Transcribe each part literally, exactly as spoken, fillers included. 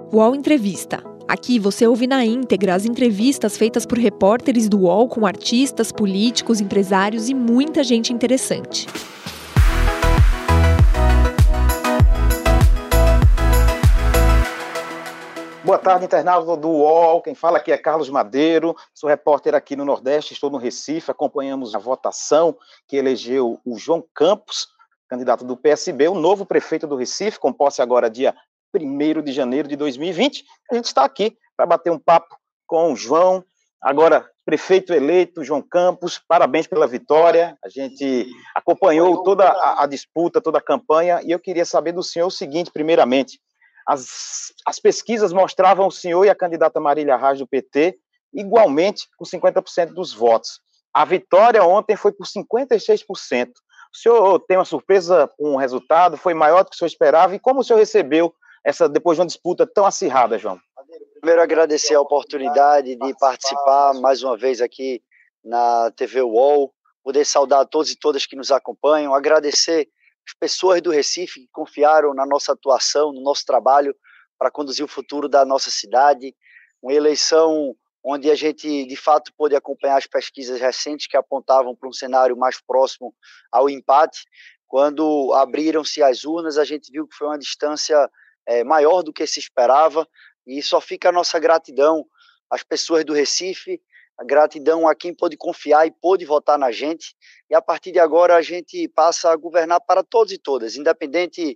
U O L Entrevista. Aqui você ouve na íntegra as entrevistas feitas por repórteres do U O L com artistas, políticos, empresários e muita gente interessante. Boa tarde, internauta do U O L. Quem fala aqui é Carlos Madeiro, sou repórter aqui no Nordeste, estou no Recife, acompanhamos a votação que elegeu o João Campos, candidato do P S B, o novo prefeito do Recife, com posse agora dia primeiro de janeiro de dois mil e vinte. A gente está aqui para bater um papo com o João, agora prefeito eleito, João Campos. Parabéns pela vitória. A gente acompanhou toda a, a disputa, toda a campanha, e eu queria saber do senhor o seguinte, primeiramente. As, as pesquisas mostravam o senhor e a candidata Marília Reis do P T igualmente com cinquenta por cento dos votos. A vitória ontem foi por cinquenta e seis por cento. O senhor tem uma surpresa com o resultado? Foi maior do que o senhor esperava? E como o senhor recebeu essa, depois de uma disputa tão acirrada, João? Primeiro, agradecer a oportunidade de participar mais uma vez aqui na T V U O L, poder saudar a todos e todas que nos acompanham, agradecer as pessoas do Recife que confiaram na nossa atuação, no nosso trabalho para conduzir o futuro da nossa cidade. Uma eleição onde a gente, de fato, pôde acompanhar as pesquisas recentes que apontavam para um cenário mais próximo ao empate. Quando abriram-se as urnas, a gente viu que foi uma distância é, maior do que se esperava, e só fica a nossa gratidão às pessoas do Recife, a gratidão a quem pôde confiar e pôde votar na gente, e a partir de agora a gente passa a governar para todos e todas, independente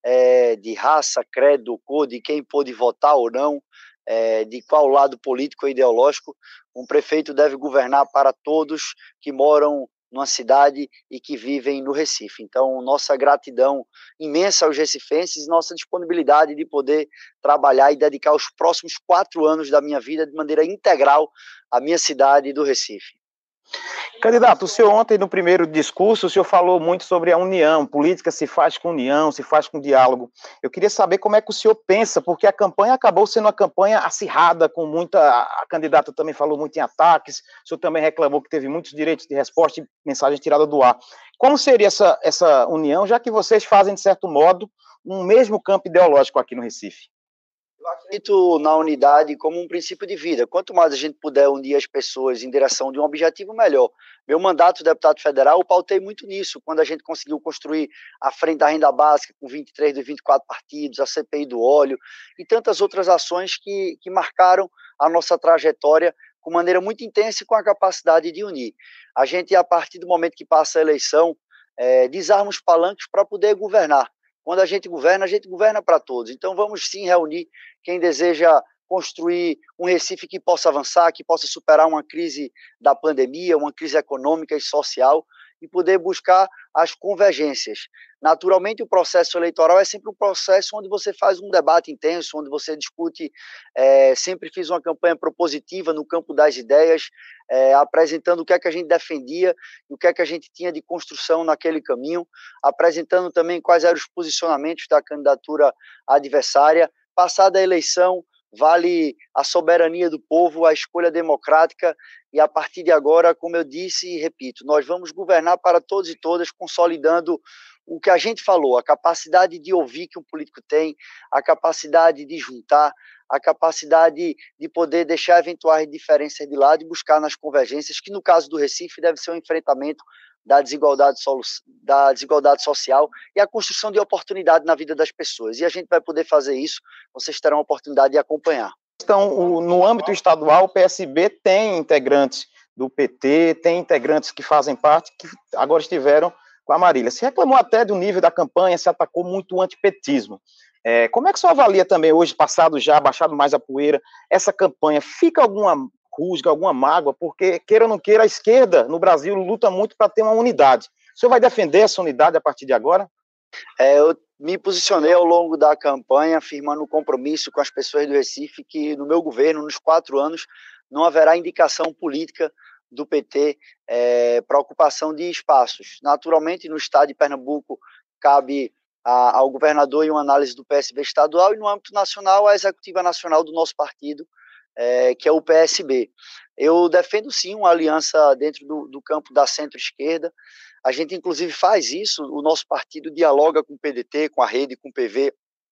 é, de raça, credo, cor, de quem pôde votar ou não, é, de qual lado político ou ideológico. Um prefeito deve governar para todos que moram numa cidade e que vivem no Recife. Então, nossa gratidão imensa aos recifenses, nossa disponibilidade de poder trabalhar e dedicar os próximos quatro anos da minha vida de maneira integral à minha cidade do Recife. Candidato, o senhor ontem no primeiro discurso, o senhor falou muito sobre a união, política se faz com união, se faz com diálogo. Eu queria saber como é que o senhor pensa, porque a campanha acabou sendo uma campanha acirrada, com muita, a candidata também falou muito em ataques, o senhor também reclamou que teve muitos direitos de resposta e mensagem tirada do ar. Como seria essa, essa união, já que vocês fazem, de certo modo, um mesmo campo ideológico aqui no Recife? Eu acredito na unidade como um princípio de vida. Quanto mais a gente puder unir as pessoas em direção de um objetivo, melhor. Meu mandato de deputado federal, eu pautei muito nisso, quando a gente conseguiu construir a Frente da Renda Básica com vinte e três dos vinte e quatro partidos, a C P I do óleo e tantas outras ações que, que marcaram a nossa trajetória com maneira muito intensa e com a capacidade de unir. A gente, a partir do momento que passa a eleição, é, desarma os palanques para poder governar. Quando a gente governa, a gente governa para todos. Então vamos sim reunir quem deseja construir um Recife que possa avançar, que possa superar uma crise da pandemia, uma crise econômica e social, e poder buscar as convergências. Naturalmente, o processo eleitoral é sempre um processo onde você faz um debate intenso, onde você discute. É, sempre fiz uma campanha propositiva no campo das ideias, é, apresentando o que é que a gente defendia e o que é que a gente tinha de construção naquele caminho, apresentando também quais eram os posicionamentos da candidatura adversária. Passada a eleição, vale a soberania do povo, a escolha democrática, e a partir de agora, como eu disse e repito, nós vamos governar para todos e todas, consolidando o que a gente falou, a capacidade de ouvir que um político tem, a capacidade de juntar, a capacidade de poder deixar eventuais diferenças de lado e buscar nas convergências, que no caso do Recife deve ser um enfrentamento da desigualdade, da desigualdade social e a construção de oportunidade na vida das pessoas. E a gente vai poder fazer isso, vocês terão a oportunidade de acompanhar. Então, no âmbito estadual, o P S B tem integrantes do P T, tem integrantes que fazem parte, que agora estiveram com a Marília. Se reclamou até do nível da campanha, se atacou muito o antipetismo. É, como é que o senhor avalia também, hoje, passado já, baixado mais a poeira, essa campanha? Fica alguma rusga, alguma mágoa? Porque, queira ou não queira, a esquerda no Brasil luta muito para ter uma unidade. O senhor vai defender essa unidade a partir de agora? É, eu me posicionei ao longo da campanha, afirmando o compromisso com as pessoas do Recife, que no meu governo, nos quatro anos, não haverá indicação política do P T é, para ocupação de espaços. Naturalmente, no estado de Pernambuco, cabe a, ao governador e uma análise do P S B estadual, e no âmbito nacional, a executiva nacional do nosso partido, é, que é o P S B. Eu defendo sim uma aliança dentro do, do campo da centro-esquerda. A gente inclusive faz isso, o nosso partido dialoga com o P D T, com a rede, com o P V,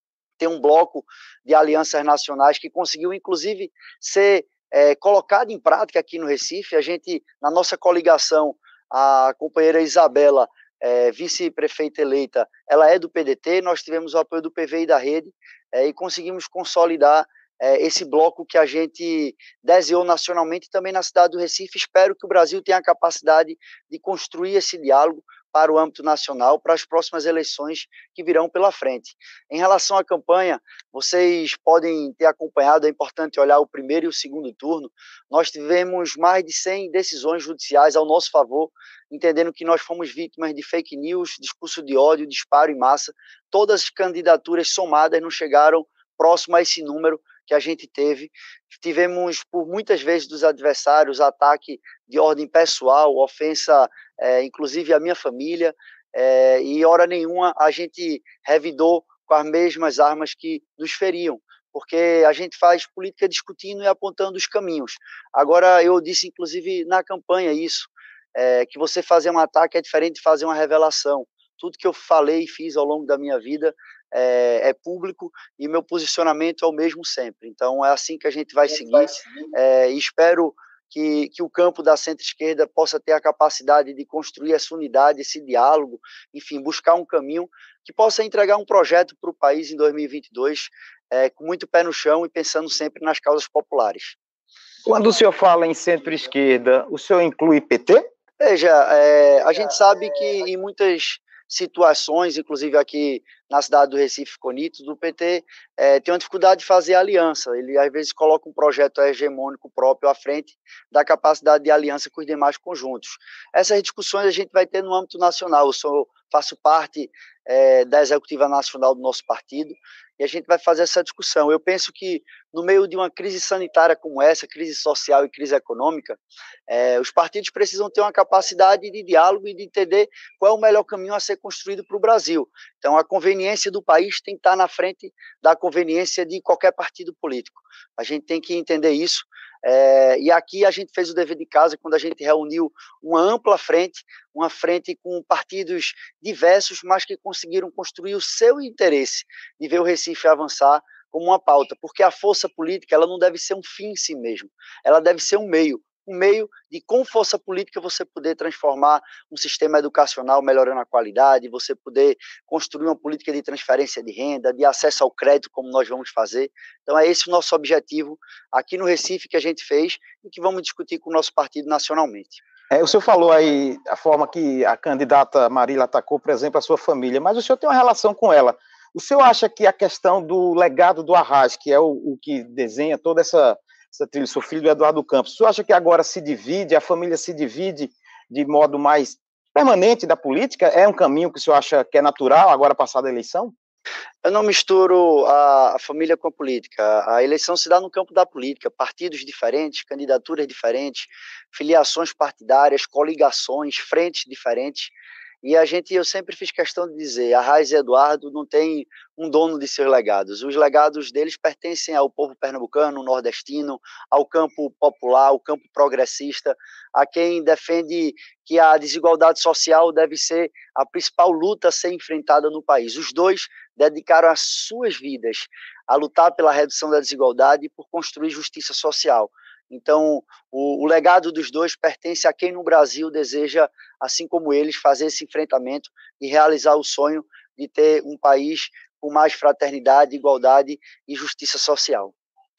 tem um bloco de alianças nacionais que conseguiu, inclusive, ser é, colocado em prática aqui no Recife. A gente, na nossa coligação, a companheira Isabela, é, vice-prefeita eleita, ela é do P D T, nós tivemos o apoio do P V e da Rede, é, e conseguimos consolidar é, esse bloco que a gente desenhou nacionalmente e também na cidade do Recife. Espero que o Brasil tenha a capacidade de construir esse diálogo para o âmbito nacional, para as próximas eleições que virão pela frente. Em relação à campanha, vocês podem ter acompanhado, é importante olhar o primeiro e o segundo turno. Nós tivemos mais de cem decisões judiciais ao nosso favor, entendendo que nós fomos vítimas de fake news, discurso de ódio, disparo em massa. Todas as candidaturas somadas não chegaram próximo a esse número que a gente teve. Tivemos, por muitas vezes, dos adversários, ataque de ordem pessoal, ofensa, é, inclusive, à minha família, é, e, hora nenhuma, a gente revidou com as mesmas armas que nos feriam, porque a gente faz política discutindo e apontando os caminhos. Agora, eu disse, inclusive, na campanha isso, é, que você fazer um ataque é diferente de fazer uma revelação. Tudo que eu falei e fiz ao longo da minha vida é, é público e meu posicionamento é o mesmo sempre. Então, é assim que a gente vai seguir. É, e espero que, que o campo da centro-esquerda possa ter a capacidade de construir essa unidade, esse diálogo, enfim, buscar um caminho que possa entregar um projeto para o país em dois mil e vinte e dois, é, com muito pé no chão e pensando sempre nas causas populares. Quando o senhor fala em centro-esquerda, o senhor inclui P T? Veja, é, a gente sabe que em muitas situações, inclusive aqui na cidade do Recife, Conito, do P T, é, tem uma dificuldade de fazer aliança. Ele, às vezes, coloca um projeto hegemônico próprio à frente da capacidade de aliança com os demais conjuntos. Essas discussões a gente vai ter no âmbito nacional. Eu sou, faço parte é, da executiva nacional do nosso partido e a gente vai fazer essa discussão. Eu penso que, no meio de uma crise sanitária como essa, crise social e crise econômica, é, os partidos precisam ter uma capacidade de diálogo e de entender qual é o melhor caminho a ser construído para o Brasil. Então, a conveniência do país tem que estar na frente da conveniência de qualquer partido político. A gente tem que entender isso. É, e aqui a gente fez o dever de casa quando a gente reuniu uma ampla frente, uma frente com partidos diversos, mas que conseguiram construir o seu interesse de ver o Recife avançar como uma pauta, porque a força política ela não deve ser um fim em si mesmo, ela deve ser um meio, um meio de, com força política, você poder transformar um sistema educacional melhorando a qualidade, você poder construir uma política de transferência de renda, de acesso ao crédito, como nós vamos fazer. Então é esse o nosso objetivo aqui no Recife que a gente fez e que vamos discutir com o nosso partido nacionalmente. É, o senhor falou aí a forma que a candidata Marília atacou, por exemplo, a sua família, mas o senhor tem uma relação com ela. O senhor acha que a questão do legado do Arras, que é o, o que desenha toda essa essa trilha, sou filho do Eduardo Campos, você acha que agora se divide, a família se divide de modo mais permanente da política? É um caminho que o senhor acha que é natural, agora passada a eleição? Eu não misturo a, a família com a política. A eleição se dá no campo da política, partidos diferentes, candidaturas diferentes, filiações partidárias, coligações, frentes diferentes. E a gente, eu sempre fiz questão de dizer, Arras e Eduardo não tem um dono de seus legados. Os legados deles pertencem ao povo pernambucano, nordestino, ao campo popular, ao campo progressista, a quem defende que a desigualdade social deve ser a principal luta a ser enfrentada no país. Os dois dedicaram as suas vidas a lutar pela redução da desigualdade e por construir justiça social. Então, o, o legado dos dois pertence a quem no Brasil deseja, assim como eles, fazer esse enfrentamento e realizar o sonho de ter um país com mais fraternidade, igualdade e justiça social.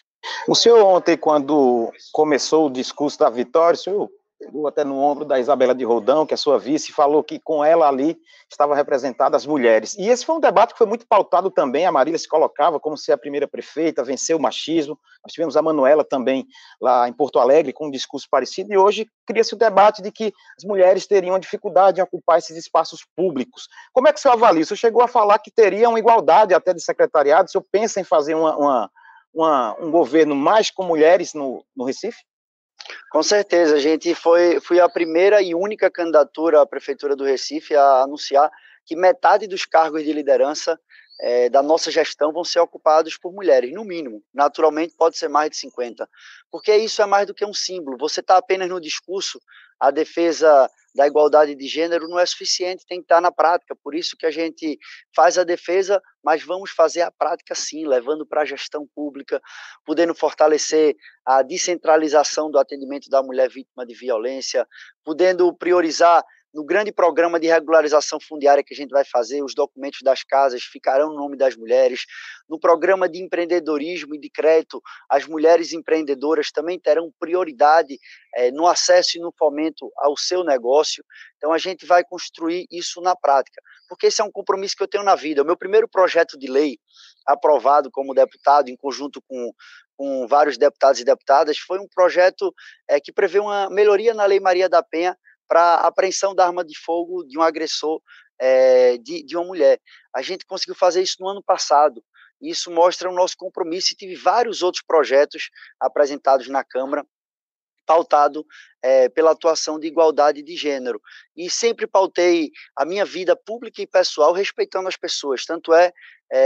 O senhor ontem, quando começou o discurso da vitória, o senhor pegou até no ombro da Isabela de Roldão, que é sua vice, e falou que com ela ali estavam representadas as mulheres. E esse foi um debate que foi muito pautado também. A Marília se colocava como ser a primeira prefeita, venceu o machismo. Nós tivemos a Manuela também lá em Porto Alegre com um discurso parecido, e hoje cria-se o debate de que as mulheres teriam dificuldade em ocupar esses espaços públicos. Como é que o senhor avalia? O senhor chegou a falar que teria uma igualdade até de secretariado. O senhor pensa em fazer uma, uma, uma, um governo mais com mulheres no, no Recife? Com certeza, a gente foi, foi a primeira e única candidatura à Prefeitura do Recife a anunciar que metade dos cargos de liderança é, da nossa gestão vão ser ocupados por mulheres, no mínimo. Naturalmente, pode ser mais de cinquenta. Porque isso é mais do que um símbolo. Você está apenas no discurso, a defesa da igualdade de gênero não é suficiente, tem que estar na prática. Por isso que a gente faz a defesa, mas vamos fazer a prática sim, levando para a gestão pública, podendo fortalecer a descentralização do atendimento da mulher vítima de violência, podendo priorizar no grande programa de regularização fundiária que a gente vai fazer, os documentos das casas ficarão no nome das mulheres. No programa de empreendedorismo e de crédito, as mulheres empreendedoras também terão prioridade é, no acesso e no fomento ao seu negócio. Então, a gente vai construir isso na prática, porque esse é um compromisso que eu tenho na vida. O meu primeiro projeto de lei, aprovado como deputado, em conjunto com, com vários deputados e deputadas, foi um projeto é, que prevê uma melhoria na Lei Maria da Penha, para a apreensão da arma de fogo de um agressor é, de, de uma mulher. A gente conseguiu fazer isso no ano passado, e isso mostra o nosso compromisso, e tive vários outros projetos apresentados na Câmara, pautado é, pela atuação de igualdade de gênero. E sempre pautei a minha vida pública e pessoal respeitando as pessoas. Tanto é,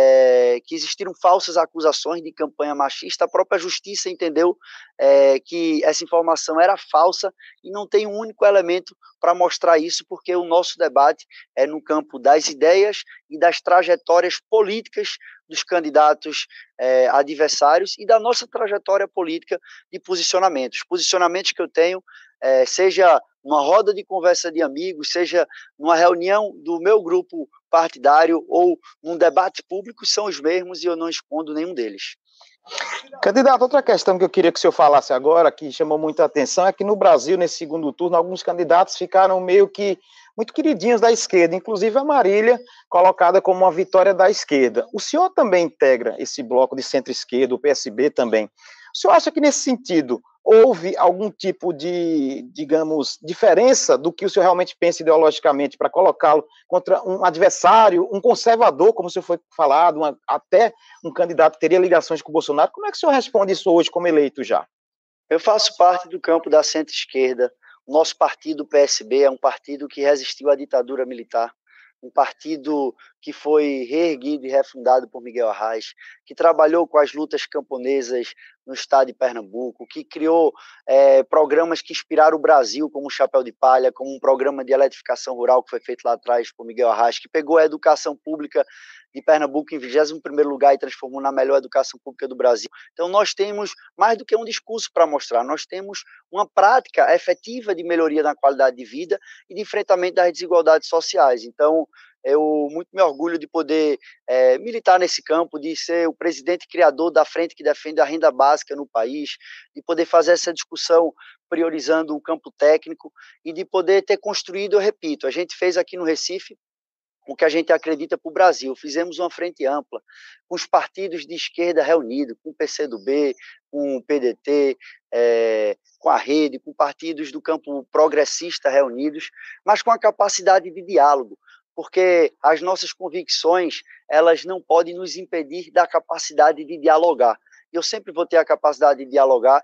é que existiram falsas acusações de campanha machista, a própria justiça entendeu é, que essa informação era falsa e não tem um único elemento para mostrar isso, porque o nosso debate é no campo das ideias e das trajetórias políticas dos candidatos é, adversários e da nossa trajetória política de posicionamentos. Posicionamentos que eu tenho, é, seja numa roda de conversa de amigos, seja numa reunião do meu grupo partidário ou num debate público, são os mesmos e eu não escondo nenhum deles. Candidato, outra questão que eu queria que o senhor falasse agora, que chamou muita atenção, é que no Brasil, nesse segundo turno, alguns candidatos ficaram meio que muito queridinhos da esquerda, inclusive a Marília, colocada como uma vitória da esquerda. O senhor também integra esse bloco de centro-esquerda, o P S B também. O senhor acha que, nesse sentido, houve algum tipo de, digamos, diferença do que o senhor realmente pensa ideologicamente para colocá-lo contra um adversário, um conservador, como o senhor foi falado, uma, até um candidato que teria ligações com o Bolsonaro? Como é que o senhor responde isso hoje como eleito já? Eu faço parte do campo da centro-esquerda. O nosso partido, o P S B, é um partido que resistiu à ditadura militar, um partido que foi reerguido e refundado por Miguel Arraes, que trabalhou com as lutas camponesas no estado de Pernambuco, que criou é, programas que inspiraram o Brasil, como o Chapéu de Palha, como um programa de eletrificação rural que foi feito lá atrás por Miguel Arraes, que pegou a educação pública de Pernambuco em vigésimo primeiro lugar e transformou na melhor educação pública do Brasil. Então nós temos mais do que um discurso para mostrar, nós temos uma prática efetiva de melhoria na qualidade de vida e de enfrentamento das desigualdades sociais. Então eu muito me orgulho de poder é, militar nesse campo, de ser o presidente criador da frente que defende a renda básica no país, de poder fazer essa discussão priorizando o campo técnico e de poder ter construído, eu repito, a gente fez aqui no Recife o que a gente acredita para o Brasil. Fizemos uma frente ampla, com os partidos de esquerda reunidos, com o P C do B, com o P D T, é, com a Rede, com partidos do campo progressista reunidos, mas com a capacidade de diálogo, porque as nossas convicções, elas não podem nos impedir da capacidade de dialogar. Eu sempre vou ter a capacidade de dialogar,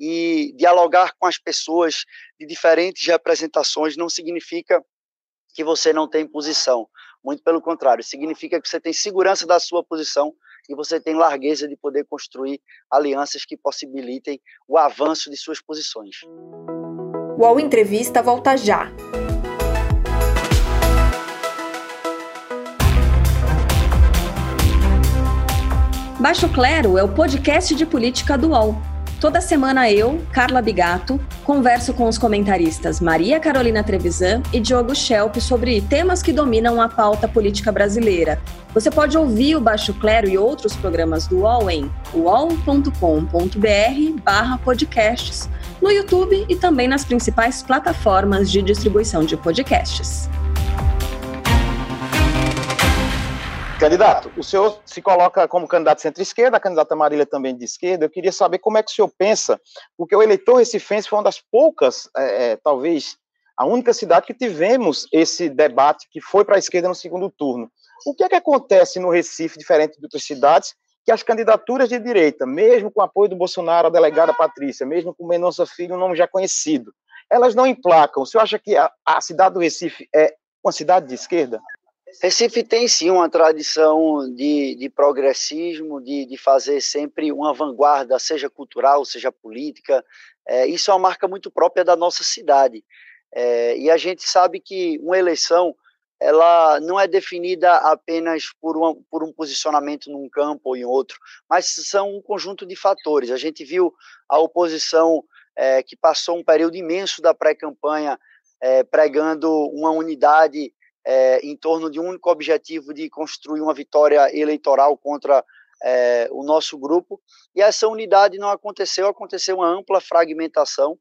e dialogar com as pessoas de diferentes representações não significa que você não tem posição. Muito pelo contrário, significa que você tem segurança da sua posição e você tem largueza de poder construir alianças que possibilitem o avanço de suas posições. O U O L Entrevista volta já. Baixo Clero é o podcast de política do U O L. Toda semana eu, Carla Bigato, converso com os comentaristas Maria Carolina Trevisan e Diogo Schelp sobre temas que dominam a pauta política brasileira. Você pode ouvir o Baixo Clero e outros programas do U O L em uol ponto com ponto br barra podcasts, no YouTube e também nas principais plataformas de distribuição de podcasts. Candidato, o senhor se coloca como candidato centro-esquerda, a candidata Marília também de esquerda. Eu queria saber como é que o senhor pensa, porque o eleitor recifense foi uma das poucas, é, talvez a única cidade que tivemos esse debate que foi para a esquerda no segundo turno. O que é que acontece no Recife, diferente de outras cidades, que as candidaturas de direita, mesmo com o apoio do Bolsonaro, a delegada Patrícia, mesmo com Mendonça Filho, um nome já conhecido, elas não emplacam? O senhor acha que a, a cidade do Recife é uma cidade de esquerda? Recife tem sim uma tradição de, de progressismo, de, de fazer sempre uma vanguarda, seja cultural, seja política. É, isso é uma marca muito própria da nossa cidade. É, e a gente sabe que uma eleição ela não é definida apenas por, uma, por um posicionamento num campo ou em outro, mas são um conjunto de fatores. A gente viu a oposição é, que passou um período imenso da pré-campanha é, pregando uma unidade É, em torno de um único objetivo de construir uma vitória eleitoral contra é, o nosso grupo, e essa unidade não aconteceu, aconteceu uma ampla fragmentação,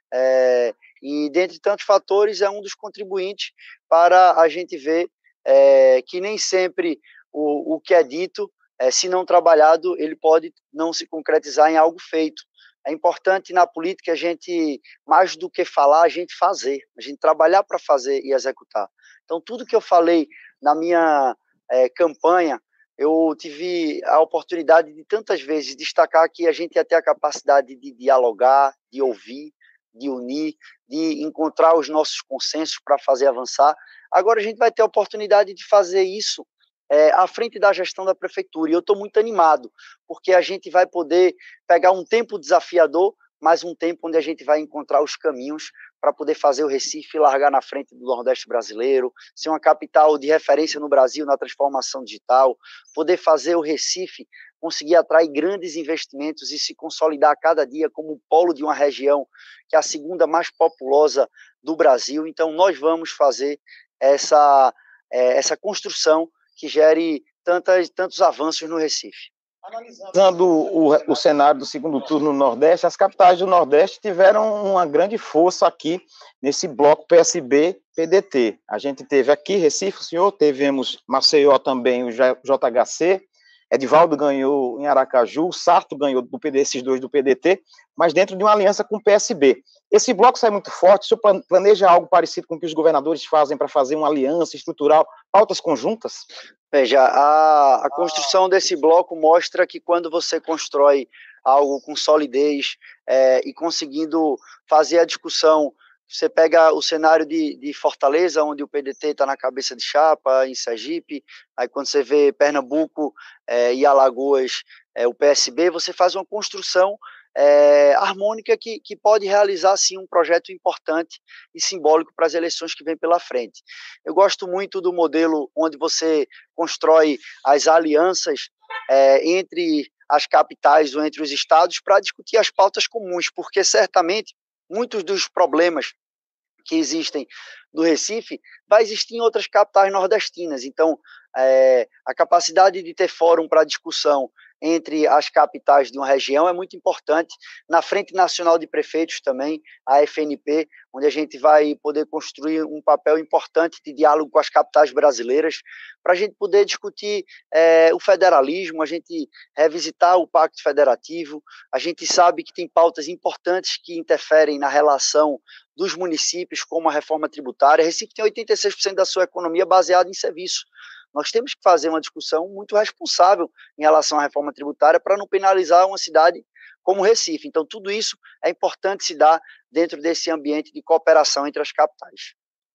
é, e dentre tantos fatores é um dos contribuintes para a gente ver é, que nem sempre o, o que é dito, é, se não trabalhado, ele pode não se concretizar em algo feito. É importante na política a gente, mais do que falar, a gente fazer, a gente trabalhar para fazer e executar. Então, tudo que eu falei na minha é, campanha, eu tive a oportunidade de tantas vezes destacar que a gente ia ter a capacidade de dialogar, de ouvir, de unir, de encontrar os nossos consensos para fazer avançar. Agora a gente vai ter a oportunidade de fazer isso É, à frente da gestão da prefeitura, e eu estou muito animado, porque a gente vai poder pegar um tempo desafiador, mas um tempo onde a gente vai encontrar os caminhos para poder fazer o Recife largar na frente do Nordeste brasileiro, ser uma capital de referência no Brasil na transformação digital, poder fazer o Recife conseguir atrair grandes investimentos e se consolidar a cada dia como polo de uma região que é a segunda mais populosa do Brasil. Então nós vamos fazer essa, é, essa construção que gere tantas, tantos avanços no Recife. Analisando o, o cenário do segundo turno no Nordeste, as capitais do Nordeste tiveram uma grande força aqui nesse bloco P S B P D T. A gente teve aqui Recife, o senhor, tivemos Maceió também, o J H C, Edivaldo ganhou em Aracaju, Sarto ganhou do P D, esses dois do P D T, mas dentro de uma aliança com o P S B. Esse bloco sai muito forte, o senhor planeja algo parecido com o que os governadores fazem para fazer uma aliança estrutural, pautas conjuntas? Veja, a, a construção desse bloco mostra que quando você constrói algo com solidez é, e conseguindo fazer a discussão, você pega o cenário de, de Fortaleza, onde o P D T está na cabeça de chapa, em Sergipe, aí quando você vê Pernambuco é, e Alagoas, é, o P S B, você faz uma construção é, harmônica que, que pode realizar, sim, um projeto importante e simbólico para as eleições que vêm pela frente. Eu gosto muito do modelo onde você constrói as alianças é, entre as capitais ou entre os estados para discutir as pautas comuns, porque certamente muitos dos problemas que existem no Recife vai existir em outras capitais nordestinas. Então, é, a capacidade de ter fórum para discussão entre as capitais de uma região é muito importante. Na Frente Nacional de Prefeitos também, a F N P, onde a gente vai poder construir um papel importante de diálogo com as capitais brasileiras, para a gente poder discutir é, o federalismo, a gente revisitar o Pacto Federativo. A gente sabe que tem pautas importantes que interferem na relação dos municípios, como a reforma tributária. Recife tem oitenta e seis por cento da sua economia baseada em serviço. Nós temos que fazer uma discussão muito responsável em relação à reforma tributária para não penalizar uma cidade como Recife. Então, tudo isso é importante se dar dentro desse ambiente de cooperação entre as capitais.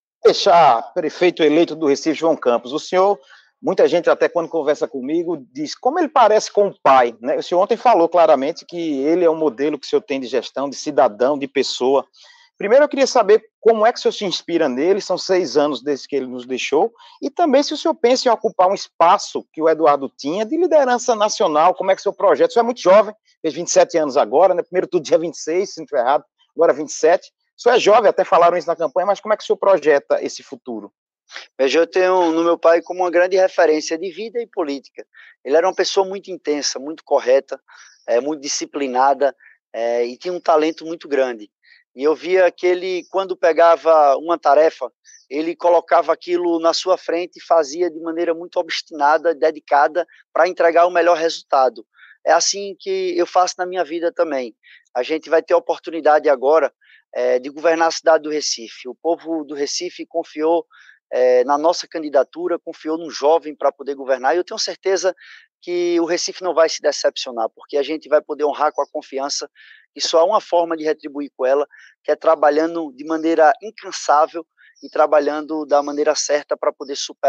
Deixar prefeito eleito do Recife, João Campos. O senhor, muita gente até quando conversa comigo, diz como ele parece com o pai, né? O senhor ontem falou claramente que ele é um modelo que o senhor tem de gestão, de cidadão, de pessoa. Primeiro eu queria saber como é que o senhor se inspira nele, são seis anos desde que ele nos deixou, e também se o senhor pensa em ocupar um espaço que o Eduardo tinha de liderança nacional, como é que é o seu projeto? O senhor é muito jovem, fez vinte e sete anos agora, né? Primeiro tudo dia vinte e seis, se não estiver errado, agora vinte e sete. O senhor é jovem, até falaram isso na campanha, mas como é que o senhor projeta esse futuro? Veja, eu tenho no meu pai como uma grande referência de vida e política. Ele era uma pessoa muito intensa, muito correta, é, muito disciplinada, é, e tinha um talento muito grande. E eu via que ele, quando pegava uma tarefa, ele colocava aquilo na sua frente e fazia de maneira muito obstinada, dedicada, para entregar o melhor resultado. É assim que eu faço na minha vida também. A gente vai ter a oportunidade agora é, de governar a cidade do Recife. O povo do Recife confiou é, na nossa candidatura, confiou num jovem para poder governar, e eu tenho certeza que o Recife não vai se decepcionar, porque a gente vai poder honrar com a confiança, e só há uma forma de retribuir com ela, que é trabalhando de maneira incansável e trabalhando da maneira certa para poder superar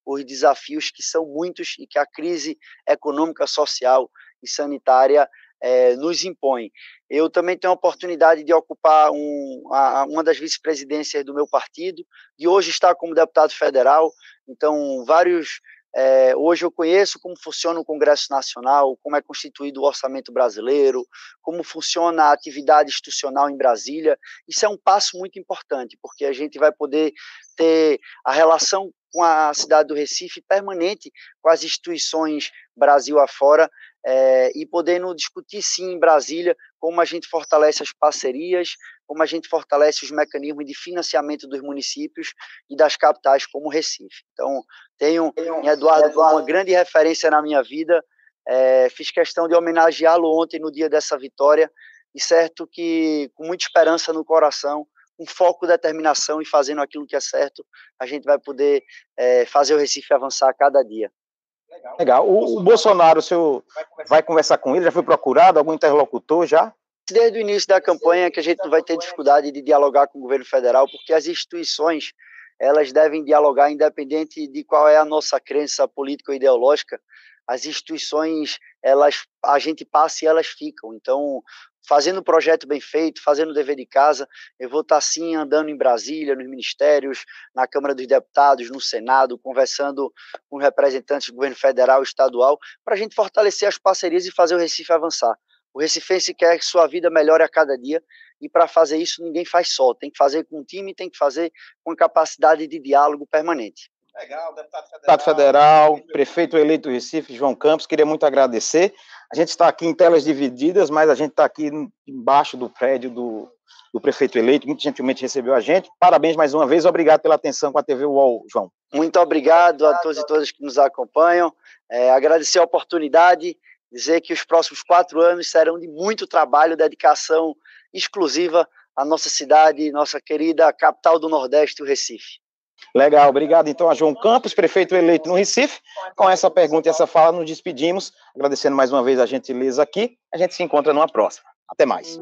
os desafios que são muitos e que a crise econômica, social e sanitária é, nos impõe. Eu também tenho a oportunidade de ocupar um, a, uma das vice-presidências do meu partido, de hoje estar como deputado federal, então vários... É, hoje eu conheço como funciona o Congresso Nacional, como é constituído o orçamento brasileiro, como funciona a atividade institucional em Brasília. Isso é um passo muito importante, porque a gente vai poder ter a relação com a cidade do Recife permanente com as instituições Brasil afora, é, e podendo discutir sim em Brasília como a gente fortalece as parcerias, como a gente fortalece os mecanismos de financiamento dos municípios e das capitais como Recife. Então, tenho em Eduardo como uma grande referência na minha vida, é, fiz questão de homenageá-lo ontem no dia dessa vitória, e certo que com muita esperança no coração, com foco, determinação e fazendo aquilo que é certo, a gente vai poder é, fazer o Recife avançar a cada dia. Legal. Legal. O, o Bolsonaro, o senhor vai conversar com ele? Já foi procurado? Algum interlocutor já? Desde o início da campanha que a gente não vai ter dificuldade de dialogar com o governo federal, porque as instituições, elas devem dialogar independente de qual é a nossa crença política ou ideológica. As instituições, elas, a gente passa e elas ficam. Então, fazendo o projeto bem feito, fazendo o dever de casa, eu vou estar sim andando em Brasília, nos ministérios, na Câmara dos Deputados, no Senado, conversando com representantes do governo federal e estadual, para a gente fortalecer as parcerias e fazer o Recife avançar. O recifense quer que sua vida melhore a cada dia, e para fazer isso ninguém faz só, tem que fazer com um time, tem que fazer com capacidade de diálogo permanente. Legal, deputado federal, deputado federal, prefeito eleito do Recife, João Campos, queria muito agradecer. A gente está aqui em telas divididas, mas a gente está aqui embaixo do prédio do, do prefeito eleito, muito gentilmente recebeu a gente. Parabéns mais uma vez, obrigado pela atenção com a T V U O L, João. Muito obrigado a todos e todas que nos acompanham, é, agradecer a oportunidade, dizer que os próximos quatro anos serão de muito trabalho, dedicação exclusiva à nossa cidade, nossa querida capital do Nordeste, o Recife. Legal, obrigado então a João Campos, prefeito eleito no Recife. Com essa pergunta e essa fala, nos despedimos, agradecendo mais uma vez a gentileza aqui. A gente se encontra numa próxima. Até mais.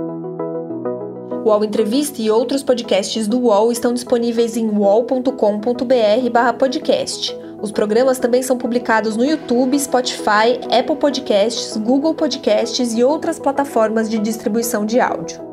O U O L Entrevista e outros podcasts do U O L estão disponíveis em u o l ponto com ponto b r barra podcast. Os programas também são publicados no YouTube, Spotify, Apple Podcasts, Google Podcasts e outras plataformas de distribuição de áudio.